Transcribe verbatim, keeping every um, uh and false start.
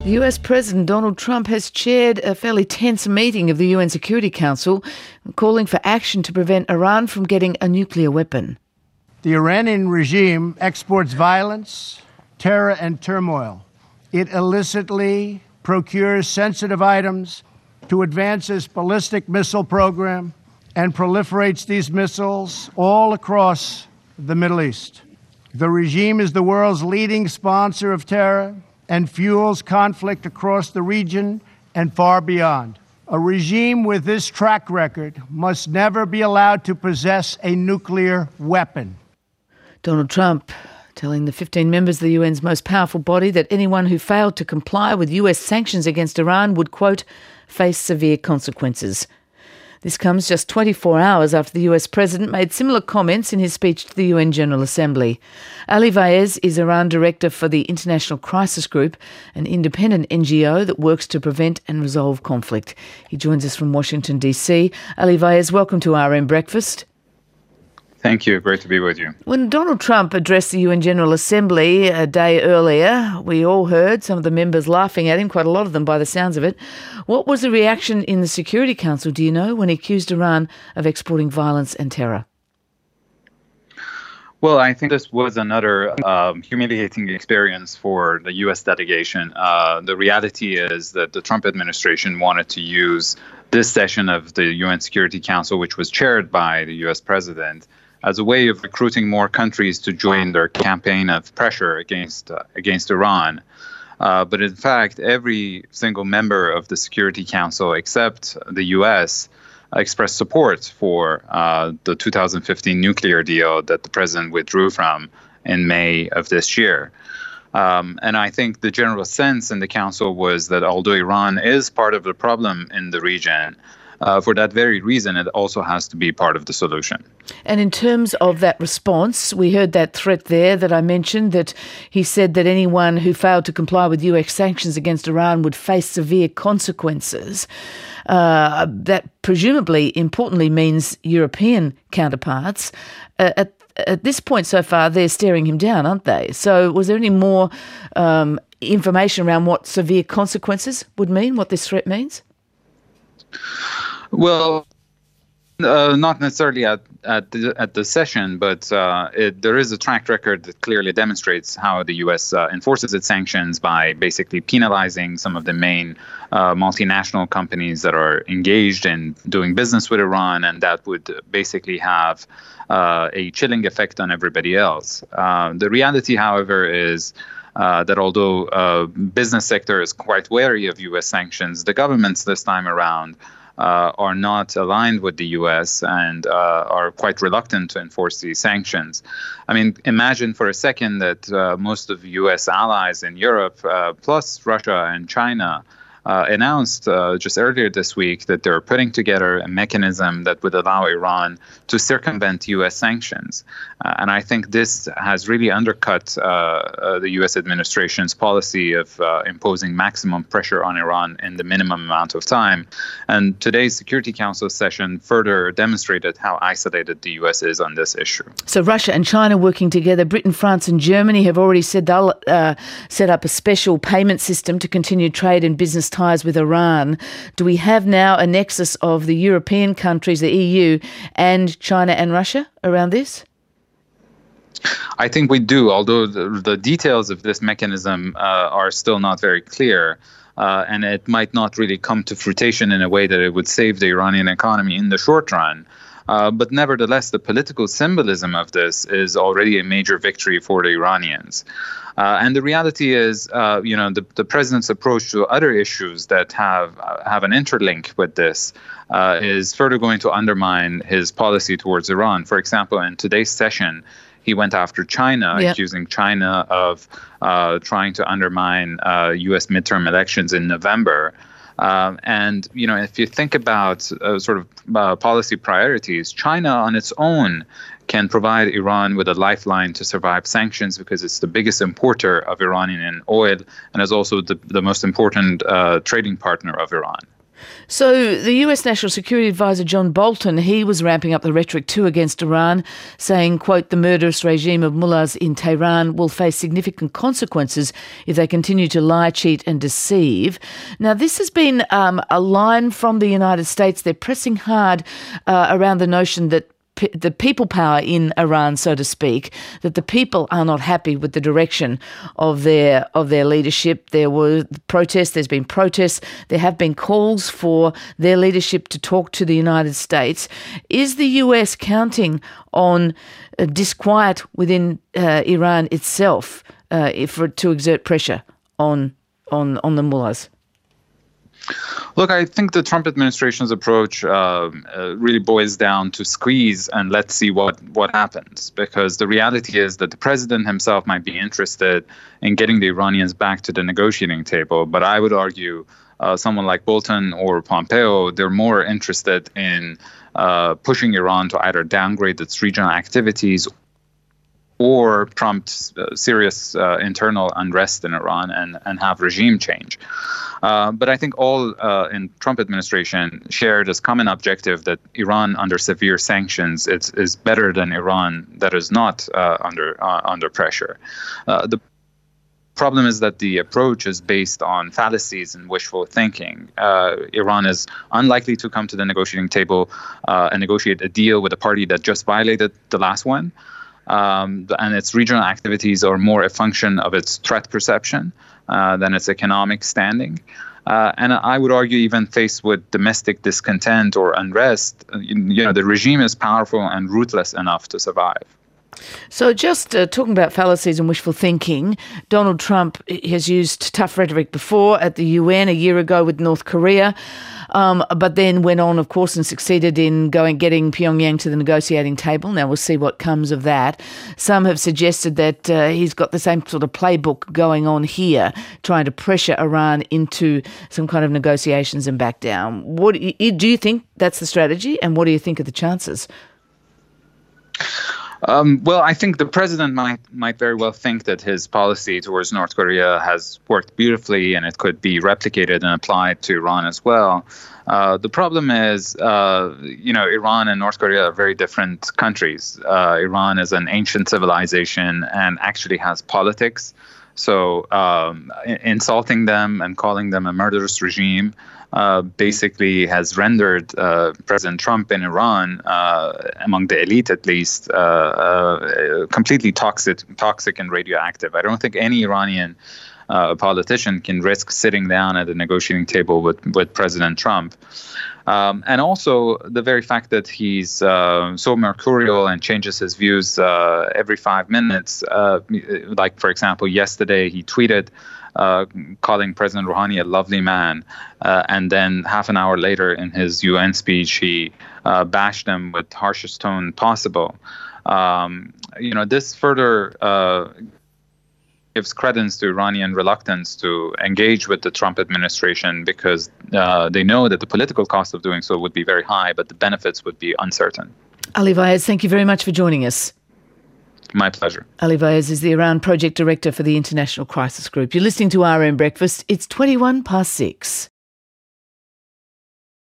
The U S President Donald Trump has chaired a fairly tense meeting of the U N Security Council, calling for action to prevent Iran from getting a nuclear weapon. The Iranian regime exports violence, terror and turmoil. It illicitly procures sensitive items to advance its ballistic missile program and proliferates these missiles all across the Middle East. The regime is the world's leading sponsor of terror and fuels conflict across the region and far beyond. A regime with this track record must never be allowed to possess a nuclear weapon. Donald Trump telling the fifteen members of the U N's most powerful body that anyone who failed to comply with U S sanctions against Iran would, quote, face severe consequences. This comes just twenty-four hours after the U S President made similar comments in his speech to the U N General Assembly. Ali Vaez is Iran Director for the International Crisis Group, an independent N G O that works to prevent and resolve conflict. He joins us from Washington, D C. Ali Vaez, welcome to R M Breakfast. Thank you. Great to be with you. When Donald Trump addressed the U N General Assembly a day earlier, we all heard some of the members laughing at him, quite a lot of them by the sounds of it. What was the reaction in the Security Council, do you know, when he accused Iran of exporting violence and terror? Well, I think this was another um, humiliating experience for the U S delegation. Uh, the reality is that the Trump administration wanted to use this session of the U N Security Council, which was chaired by the U S president, as a way of recruiting more countries to join their campaign of pressure against uh, against Iran. Uh, but in fact, every single member of the Security Council, except the U S, expressed support for uh, the two thousand fifteen nuclear deal that the president withdrew from in May of this year. Um, and I think the general sense in the Council was that although Iran is part of the problem in the region, Uh, for that very reason, it also has to be part of the solution. And in terms of that response, we heard that threat there that I mentioned, that he said that anyone who failed to comply with U S sanctions against Iran would face severe consequences. Uh, that presumably, importantly, means European counterparts. Uh, at, at this point so far, they're staring him down, aren't they? So was there any more um, information around what severe consequences would mean, what this threat means? Well, uh, not necessarily at at the, at the session, but uh, it, there is a track record that clearly demonstrates how the U S uh, enforces its sanctions by basically penalizing some of the main uh, multinational companies that are engaged in doing business with Iran, and that would basically have uh, a chilling effect on everybody else. Uh, the reality, however, is Uh, that although uh, business sector is quite wary of U S sanctions, the governments this time around uh, are not aligned with the U S and uh, are quite reluctant to enforce these sanctions. I mean, imagine for a second that uh, most of U S allies in Europe, uh, plus Russia and China, Uh, announced uh, just earlier this week that they're putting together a mechanism that would allow Iran to circumvent U S sanctions. Uh, and I think this has really undercut uh, uh, the U S administration's policy of uh, imposing maximum pressure on Iran in the minimum amount of time. And today's Security Council session further demonstrated how isolated the U S is on this issue. So Russia and China working together. Britain, France and Germany have already said they'll uh, set up a special payment system to continue trade and business ties with Iran. Do we have now a nexus of the European countries, the E U, and China and Russia around this? I think we do, although the, the details of this mechanism uh, are still not very clear. Uh, and it might not really come to fruition in a way that it would save the Iranian economy in the short run. Uh, but nevertheless, the political symbolism of this is already a major victory for the Iranians. Uh, and the reality is, uh, you know, the, the president's approach to other issues that have uh, have an interlink with this uh, is further going to undermine his policy towards Iran. For example, in today's session, he went after China, yep. accusing China of uh, trying to undermine uh, U S midterm elections in November. Um, and, you know, if you think about uh, sort of uh, policy priorities, China on its own can provide Iran with a lifeline to survive sanctions because it's the biggest importer of Iranian oil and is also the, the most important uh, trading partner of Iran. So the U S National Security Advisor John Bolton, he was ramping up the rhetoric too against Iran, saying, quote, the murderous regime of mullahs in Tehran will face significant consequences if they continue to lie, cheat and deceive. Now, this has been um, a line from the United States. They're pressing hard uh, around the notion that the people power in Iran, so to speak, that the people are not happy with the direction of their of their leadership. There were protests, there's been protests, there have been calls for their leadership to talk to the United States. Is the U S counting on uh, disquiet within uh, Iran itself uh, if, for, to exert pressure on on on the mullahs? Look, I think the Trump administration's approach uh, uh, really boils down to squeeze and let's see what, what happens. Because the reality is that the president himself might be interested in getting the Iranians back to the negotiating table. But I would argue uh, someone like Bolton or Pompeo, they're more interested in uh, pushing Iran to either downgrade its regional activities or prompt uh, serious uh, internal unrest in Iran and, and have regime change. Uh, but I think all uh, in Trump administration shared this common objective that Iran under severe sanctions is, is better than Iran that is not uh, under uh, under pressure. Uh, the problem is that the approach is based on fallacies and wishful thinking. Uh, Iran is unlikely to come to the negotiating table uh, and negotiate a deal with a party that just violated the last one. Um, and its regional activities are more a function of its threat perception uh, than its economic standing. Uh, and I would argue, even faced with domestic discontent or unrest, you know, the regime is powerful and ruthless enough to survive. So just uh, talking about fallacies and wishful thinking, Donald Trump has used tough rhetoric before at the U N a year ago with North Korea, um, but then went on, of course, and succeeded in going getting Pyongyang to the negotiating table. Now we'll see what comes of that. Some have suggested that uh, he's got the same sort of playbook going on here, trying to pressure Iran into some kind of negotiations and back down. What do you, do you think that's the strategy, and what do you think of the chances? Um, well, I think the president might might very well think that his policy towards North Korea has worked beautifully and it could be replicated and applied to Iran as well. Uh, the problem is, uh, you know, Iran and North Korea are very different countries. Uh, Iran is an ancient civilization and actually has politics. So um, insulting them and calling them a murderous regime Uh, basically has rendered uh, President Trump in Iran, uh, among the elite at least, uh, uh, completely toxic, toxic and radioactive. I don't think any Iranian uh, politician can risk sitting down at the negotiating table with, with President Trump. Um, and also the very fact that he's uh, so mercurial and changes his views uh, every five minutes, uh, like, for example, yesterday he tweeted Uh, calling President Rouhani a lovely man. Uh, and then half an hour later in his U N speech, he uh, bashed him with harshest tone possible. Um, you know, this further uh, gives credence to Iranian reluctance to engage with the Trump administration because uh, they know that the political cost of doing so would be very high, but the benefits would be uncertain. Ali Vaez, thank you very much for joining us. My pleasure. Ali Vaez is the Iran Project Director for the International Crisis Group. You're listening to R N Breakfast. It's twenty-one past six.